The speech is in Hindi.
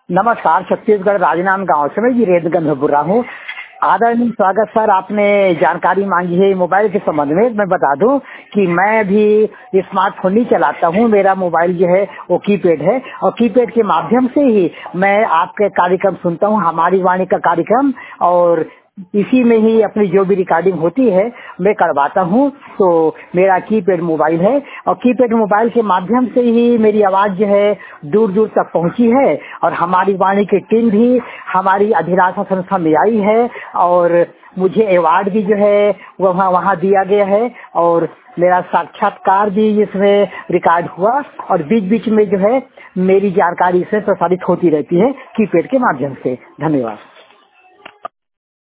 नमस्कार, छत्तीसगढ़ राजनांद गांव से मैं वीरेंद्र बोल रहा हूँ। आदरणीय स्वागत सर, आपने जानकारी मांगी है मोबाइल के संबंध में। मैं बता दूं कि मैं भी स्मार्टफोन नहीं चलाता हूँ। मेरा मोबाइल जो है वो कीपैड है और कीपैड के माध्यम से ही मैं आपके कार्यक्रम सुनता हूँ, हमारी वाणी का कार्यक्रम, और इसी में ही अपनी जो भी रिकॉर्डिंग होती है मैं करवाता हूँ। तो मेरा कीपैड मोबाइल है और कीपैड मोबाइल के माध्यम से ही मेरी आवाज जो है दूर दूर तक पहुँची है और हमारी वाणी की टीम भी हमारी अधिरासा संस्था में आई है और मुझे अवार्ड भी जो है वहाँ दिया गया है और मेरा साक्षात्कार भी इसमें रिकॉर्ड हुआ और बीच बीच में जो है मेरी जानकारी इसमें प्रसारित होती रहती है कीपैड के माध्यम से। धन्यवाद।